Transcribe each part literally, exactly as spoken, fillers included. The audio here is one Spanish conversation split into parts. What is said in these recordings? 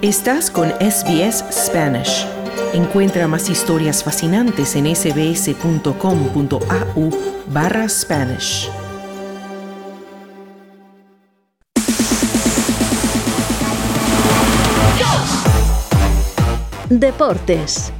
Estás con S B S Spanish. Encuentra más historias fascinantes en sbs.com.au barra Spanish. Deportes.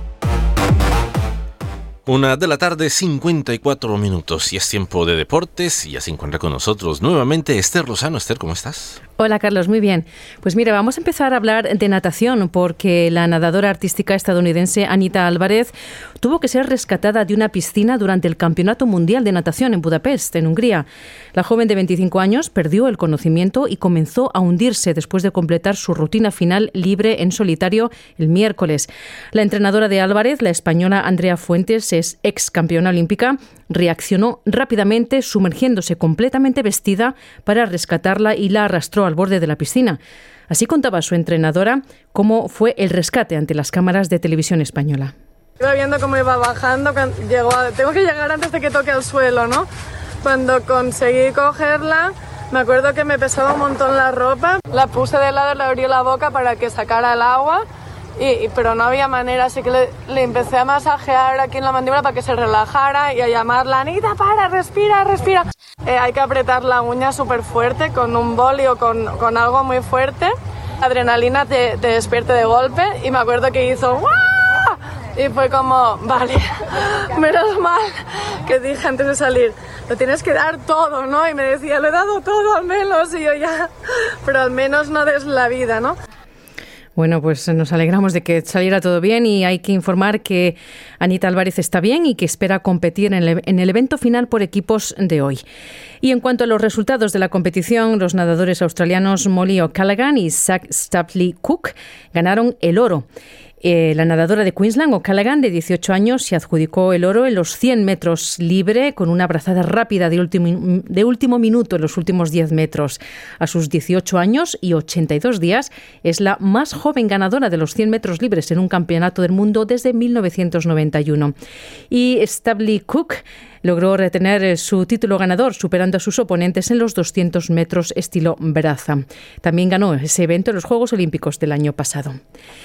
Una de la tarde, cincuenta y cuatro minutos, y es tiempo de deportes, y ya se encuentra con nosotros nuevamente Esther Lozano. Esther, ¿cómo estás? Hola, Carlos, muy bien. Pues mira, vamos a empezar a hablar de natación, porque la nadadora artística estadounidense Anita Álvarez tuvo que ser rescatada de una piscina durante el Campeonato Mundial de Natación en Budapest, en Hungría. La joven de veinticinco años perdió el conocimiento y comenzó a hundirse después de completar su rutina final libre en solitario el miércoles. La entrenadora de Álvarez, la española Andrea Fuentes, es ex campeona olímpica, reaccionó rápidamente sumergiéndose completamente vestida para rescatarla y la arrastró al borde de la piscina. Así contaba su entrenadora cómo fue el rescate ante las cámaras de televisión española. Iba viendo cómo iba bajando, llegó a, tengo que llegar antes de que toque el suelo, ¿no? Cuando conseguí cogerla, me acuerdo que me pesaba un montón la ropa, la puse de lado, le abrí la boca para que sacara el agua, y, y, pero no había manera, así que le, le empecé a masajear aquí en la mandíbula para que se relajara y a llamarla: Anita, para, respira, respira. Eh, hay que apretar la uña súper fuerte con un boli o con, con algo muy fuerte. La adrenalina te, te despierte de golpe, y me acuerdo que hizo ¡guau! Y fue como, vale, menos mal que dije antes de salir, lo tienes que dar todo, ¿no? Y me decía, lo he dado todo al menos, y yo ya, pero al menos no des la vida, ¿no? Bueno, pues nos alegramos de que saliera todo bien, y hay que informar que Anita Álvarez está bien y que espera competir en el, en el evento final por equipos de hoy. Y en cuanto a los resultados de la competición, los nadadores australianos Molly O'Callaghan y Zach Stapley Cook ganaron el oro. Eh, la nadadora de Queensland, O'Callaghan, de dieciocho años, se adjudicó el oro en los cien metros libre con una brazada rápida de último, de último minuto en los últimos diez metros. A sus dieciocho años y ochenta y dos días, es la más joven ganadora de los cien metros libres en un campeonato del mundo desde mil novecientos noventa y uno. Y Stapley Cook logró retener su título ganador, superando a sus oponentes en los doscientos metros estilo braza. También ganó ese evento en los Juegos Olímpicos del año pasado.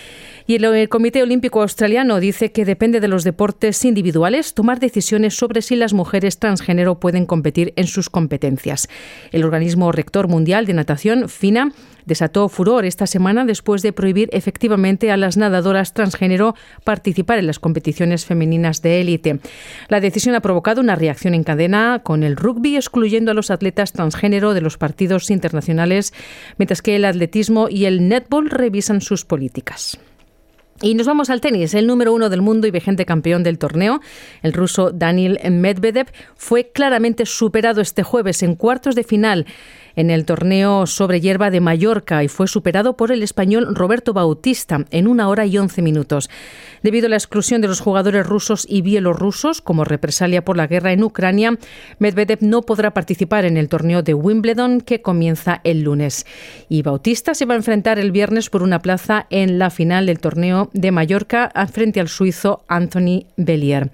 Y el Comité Olímpico Australiano dice que depende de los deportes individuales tomar decisiones sobre si las mujeres transgénero pueden competir en sus competencias. El organismo rector mundial de natación, FINA, desató furor esta semana después de prohibir efectivamente a las nadadoras transgénero participar en las competiciones femeninas de élite. La decisión ha provocado una reacción en cadena, con el rugby excluyendo a los atletas transgénero de los partidos internacionales, mientras que el atletismo y el netball revisan sus políticas. Y nos vamos al tenis. El número uno del mundo y vigente campeón del torneo, el ruso Daniil Medvedev, fue claramente superado este jueves en cuartos de final en el torneo sobre hierba de Mallorca, y fue superado por el español Roberto Bautista en una hora y once minutos. Debido a la exclusión de los jugadores rusos y bielorrusos como represalia por la guerra en Ucrania, Medvedev no podrá participar en el torneo de Wimbledon, que comienza el lunes. Y Bautista se va a enfrentar el viernes por una plaza en la final del torneo de Mallorca frente al suizo Anthony Bellier.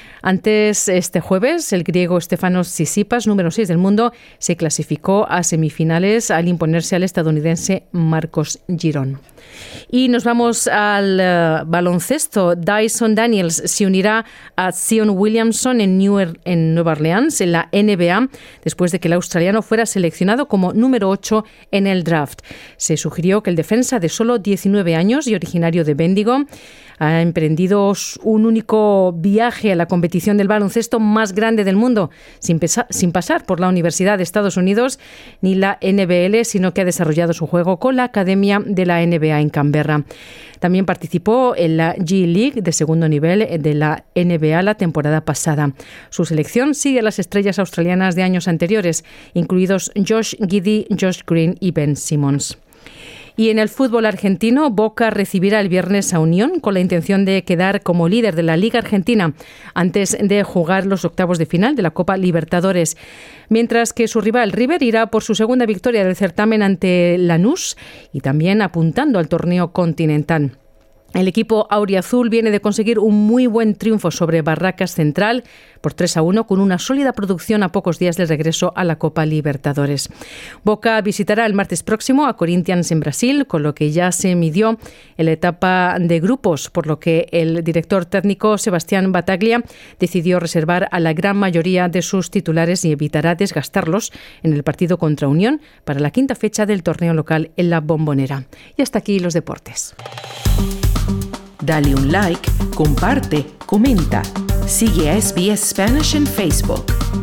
Antes, este jueves, el griego Stefanos Tsitsipas, número seis del mundo, se clasificó a semifinales al imponerse al estadounidense Marcos Girón. Y nos vamos al uh, baloncesto. Dyson Daniels se unirá a Zion Williamson en, New er- en Nueva Orleans, en la N B A, después de que el australiano fuera seleccionado como número ocho en el draft. Se sugirió que el defensa de solo diecinueve años y originario de Bendigo ha emprendido un único viaje a la competición del baloncesto más grande del mundo, sin, pesa- sin pasar por la Universidad de Estados Unidos ni la N B L, sino que ha desarrollado su juego con la Academia de la N B A en Canberra. También participó en la G League de segundo nivel de la N B A la temporada pasada. Su selección sigue a las estrellas australianas de años anteriores, incluidos Josh Giddey, Josh Green y Ben Simmons. Y en el fútbol argentino, Boca recibirá el viernes a Unión con la intención de quedar como líder de la Liga Argentina antes de jugar los octavos de final de la Copa Libertadores, mientras que su rival River irá por su segunda victoria del certamen ante Lanús y también apuntando al torneo continental. El equipo auriazul viene de conseguir un muy buen triunfo sobre Barracas Central por tres a uno, con una sólida producción a pocos días del regreso a la Copa Libertadores. Boca visitará el martes próximo a Corinthians en Brasil, con lo que ya se midió en la etapa de grupos, por lo que el director técnico Sebastián Battaglia decidió reservar a la gran mayoría de sus titulares y evitará desgastarlos en el partido contra Unión para la quinta fecha del torneo local en la Bombonera. Y hasta aquí los deportes. Dale un like, comparte, comenta. Sigue a S B S Spanish en Facebook.